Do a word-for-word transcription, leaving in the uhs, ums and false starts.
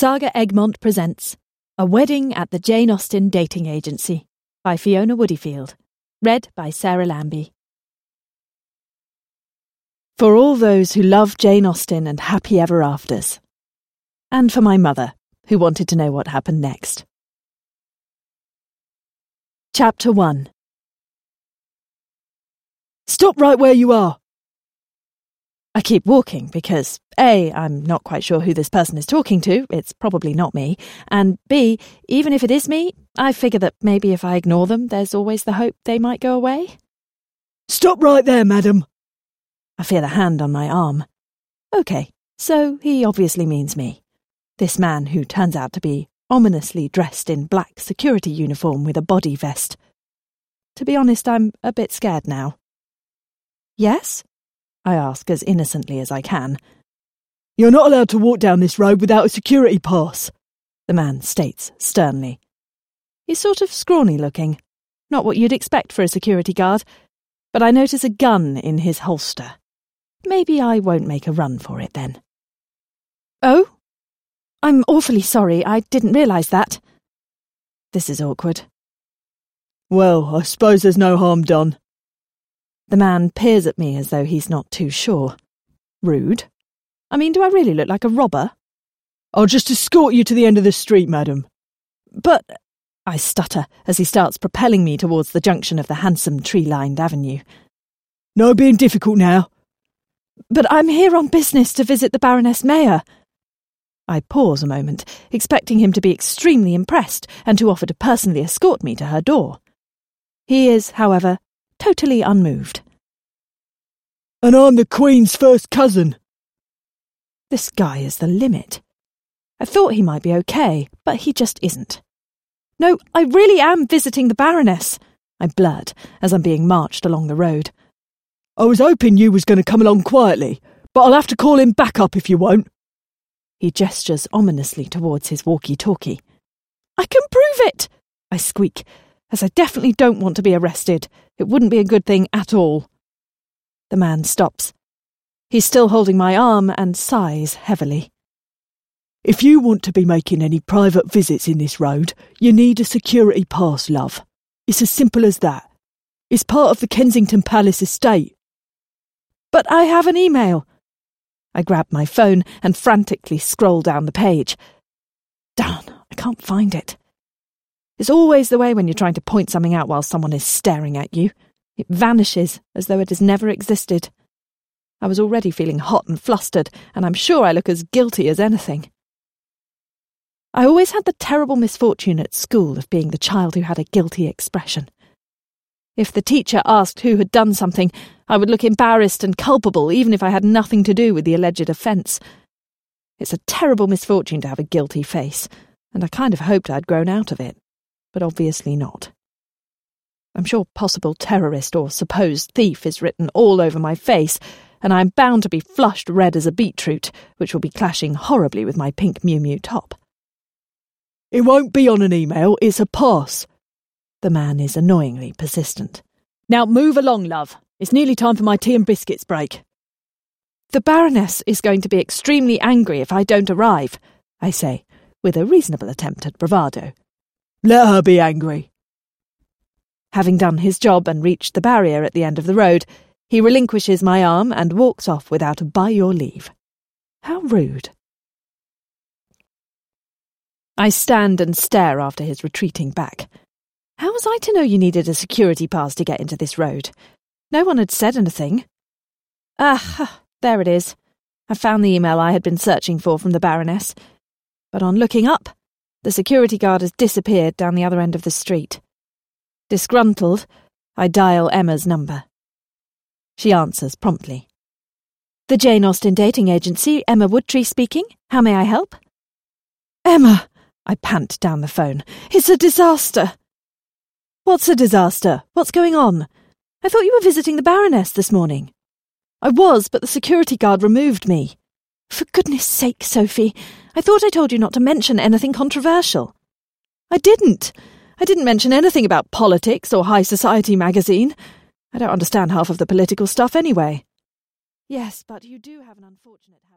Saga Egmont presents A Wedding at the Jane Austen Dating Agency by Fiona Woodyfield. Read by Sarah Lambie. For all those who love Jane Austen and happy ever afters. And for my mother, who wanted to know what happened next. Chapter one. Stop right where you are! I keep walking because, A, I'm not quite sure who this person is talking to, it's probably not me, and B, even if it is me, I figure that maybe if I ignore them, there's always the hope they might go away. Stop right there, madam! I feel a hand on my arm. OK, so he obviously means me. This man who turns out to be ominously dressed in black security uniform with a body vest. To be honest, I'm a bit scared now. Yes? I ask as innocently as I can. You're not allowed to walk down this road without a security pass, the man states sternly. He's sort of scrawny looking, not what you'd expect for a security guard, but I notice a gun in his holster. Maybe I won't make a run for it then. Oh? I'm awfully sorry, I didn't realise that. This is awkward. Well, I suppose there's no harm done. The man peers at me as though he's not too sure. Rude. I mean, do I really look like a robber? I'll just escort you to the end of the street, madam. But... I stutter as he starts propelling me towards the junction of the handsome tree-lined avenue. No being difficult now. But I'm here on business to visit the Baroness Mayer. I pause a moment, expecting him to be extremely impressed and to offer to personally escort me to her door. He is, however, totally unmoved. And I'm the Queen's first cousin. This guy is the limit. I thought he might be okay, but he just isn't. No, I really am visiting the Baroness, I blurt as I'm being marched along the road. I was hoping you was going to come along quietly, but I'll have to call him back up if you won't. He gestures ominously towards his walkie-talkie. I can prove it, I squeak, as I definitely don't want to be arrested. It wouldn't be a good thing at all. The man stops. He's still holding my arm and sighs heavily. If you want to be making any private visits in this road, you need a security pass, love. It's as simple as that. It's part of the Kensington Palace estate. But I have an email. I grab my phone and frantically scroll down the page. Darn, I can't find it. It's always the way when you're trying to point something out while someone is staring at you. It vanishes as though it has never existed. I was already feeling hot and flustered, and I'm sure I look as guilty as anything. I always had the terrible misfortune at school of being the child who had a guilty expression. If the teacher asked who had done something, I would look embarrassed and culpable even if I had nothing to do with the alleged offence. It's a terrible misfortune to have a guilty face, and I kind of hoped I'd grown out of it. But obviously not. I'm sure possible terrorist or supposed thief is written all over my face, and I'm bound to be flushed red as a beetroot, which will be clashing horribly with my pink Miu Miu top. It won't be on an email, it's a pass. The man is annoyingly persistent. Now move along, love. It's nearly time for my tea and biscuits break. The Baroness is going to be extremely angry if I don't arrive, I say, with a reasonable attempt at bravado. Let her be angry. Having done his job and reached the barrier at the end of the road, he relinquishes my arm and walks off without a by your leave. How rude. I stand and stare after his retreating back. How was I to know you needed a security pass to get into this road? No one had said anything. Ah, there it is. I found the email I had been searching for from the Baroness. But on looking up, the security guard has disappeared down the other end of the street. Disgruntled, I dial Emma's number. She answers promptly. The Jane Austen Dating Agency, Emma Woodtree speaking. How may I help? Emma, I pant down the phone. It's a disaster. What's a disaster? What's going on? I thought you were visiting the Baroness this morning. I was, but the security guard removed me. For goodness sake, Sophie, I thought I told you not to mention anything controversial. I didn't. I didn't mention anything about politics or High Society magazine. I don't understand half of the political stuff anyway. Yes, but you do have an unfortunate...